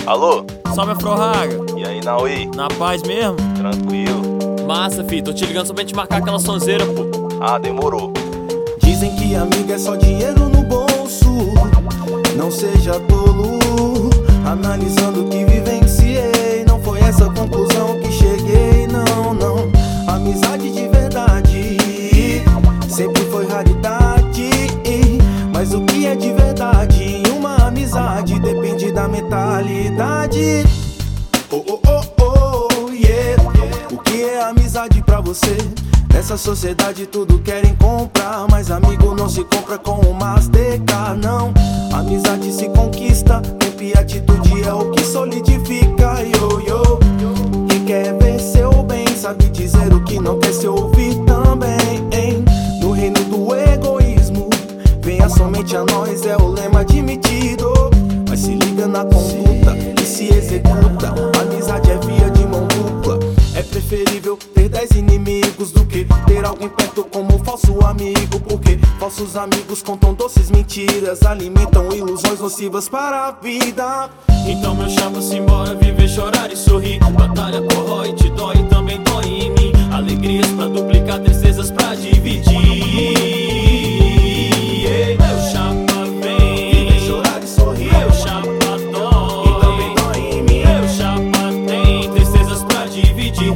Alô? Salve, Afro-Raga. E aí, Naui? Na paz mesmo? Tranquilo? Massa, fi, tô te ligando só pra gente marcar aquela sonzeira, pô. Ah, demorou. Dizem que amigo é só dinheiro no bolso. Não seja tolo, analisando o que vivenciei. Não foi essa conclusão que cheguei, não, não. Amizade de verdade sempre foi raridade. Mas o que é de verdade em uma amizade depende da mentalidade. Oh, oh, oh, oh, yeah. O que é amizade pra você? Nessa sociedade tudo querem comprar, mas amigo não se compra com um Mastercard, não. Amizade se conquista, tempo e atitude é o que solidifica, yo, yo. Quem quer ver seu bem sabe dizer o que não quer se ouvir também, hein? No reino do egoísmo, venha somente a nós, é o lema admitido. Mas se liga na conduta e se executa. Amizade é via de mão dupla. É preferível ter 10 inimigos do que ter alguém perto como falso amigo. Porque falsos amigos contam doces mentiras, alimentam ilusões nocivas para a vida. Então meu chapa, simbora viver, chorar e sorrir. Batalha corrói, te dói e também dói em mim. Alegrias pra duplicar, tristezas pra dividir. Meu chapa vem Viver, chorar e sorrir. Meu chapa dói E também dói em mim. Meu chapa tem tristezas pra dividir.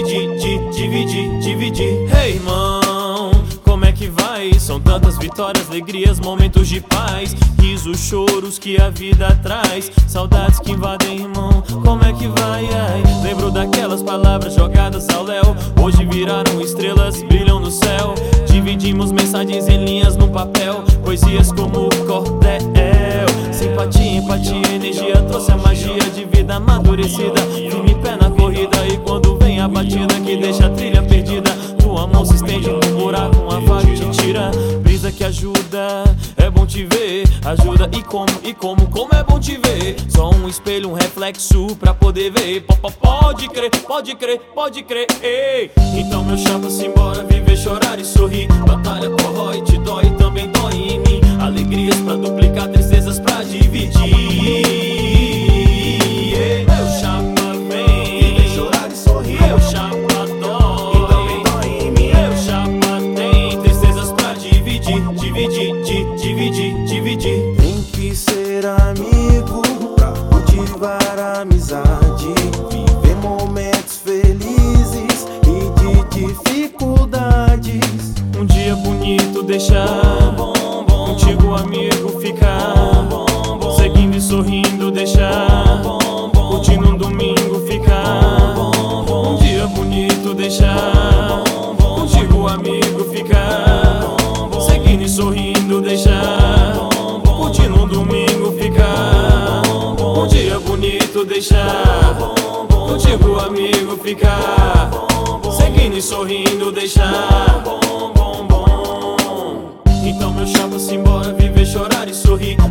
Dividir. Hey, irmão, como é que vai? São tantas vitórias, alegrias, momentos de paz, risos, choros que a vida traz, saudades que invadem, irmão, como é que vai? Ai, lembro daquelas palavras jogadas ao léu, hoje viraram estrelas, brilham no céu. Dividimos mensagens em linhas no papel, poesias como cordel. Simpatia, empatia, energia, trouxe a magia de vida amadurecida. Firme pé na corrida e quando vem a batida que deixa a trilha perdida, tua mão se estende no buraco, uma faca te tira. Brisa que ajuda, é bom te ver. Ajuda e como é bom te ver. Só um espelho, um reflexo pra poder ver. Pode crer, ei. Então meu chapa, simbora viver, chorar e sorrir. Batalha corrói, te dói, também dói em mim. Alegrias pra duplicar, tristezas pra dividir. Meu chapa vem Viver, chorar e sorrir. Meu chapa dói E também dói em mim. Meu chapa tem tristezas pra dividir. Tem que ser amigo pra cultivar a amizade, viver momentos felizes e de dificuldades. Um dia bonito deixar, contigo amigo ficar, seguindo e sorrindo deixar, curtindo um domingo ficar. Um dia bonito deixar, contigo amigo ficar, seguindo e sorrindo deixar, curtindo um domingo ficar. Um dia bonito deixar, contigo amigo ficar, seguindo e sorrindo deixar. Então meu chapa, simbora viver, chorar e sorrir.